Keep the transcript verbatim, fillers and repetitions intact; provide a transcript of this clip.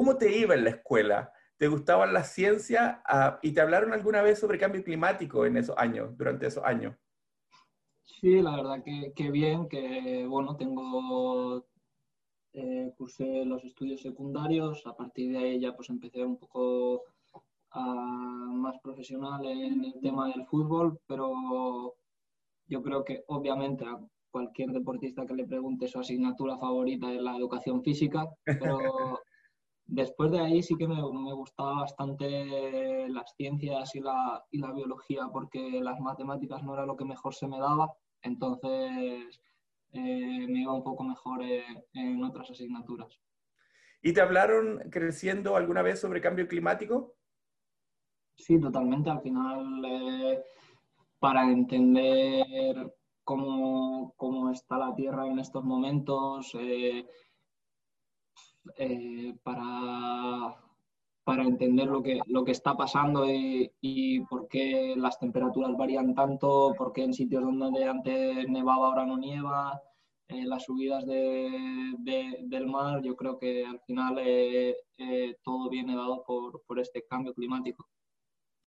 ¿cómo te iba en la escuela? ¿Te gustaban las ciencias? Ah, ¿y te hablaron alguna vez sobre cambio climático en esos años, durante esos años? Sí, la verdad que, que bien, que bueno, tengo, eh, cursé los estudios secundarios, a partir de ahí ya pues empecé un poco a, más profesional en el tema del fútbol, pero yo creo que obviamente a cualquier deportista que le pregunte su asignatura favorita es la educación física, pero después de ahí sí que me, me gustaba bastante las ciencias y la, y la biología, porque las matemáticas no era lo que mejor se me daba, entonces eh, me iba un poco mejor eh, en otras asignaturas. ¿Y te hablaron creciendo alguna vez sobre cambio climático? Sí, totalmente. Al final, eh, para entender cómo, cómo está la Tierra en estos momentos, eh, eh, para, para entender lo que, lo que está pasando y, y por qué las temperaturas varían tanto, por qué en sitios donde antes nevaba ahora no nieva, eh, las subidas de, de, del mar. Yo creo que al final eh, eh, todo viene dado por, por este cambio climático.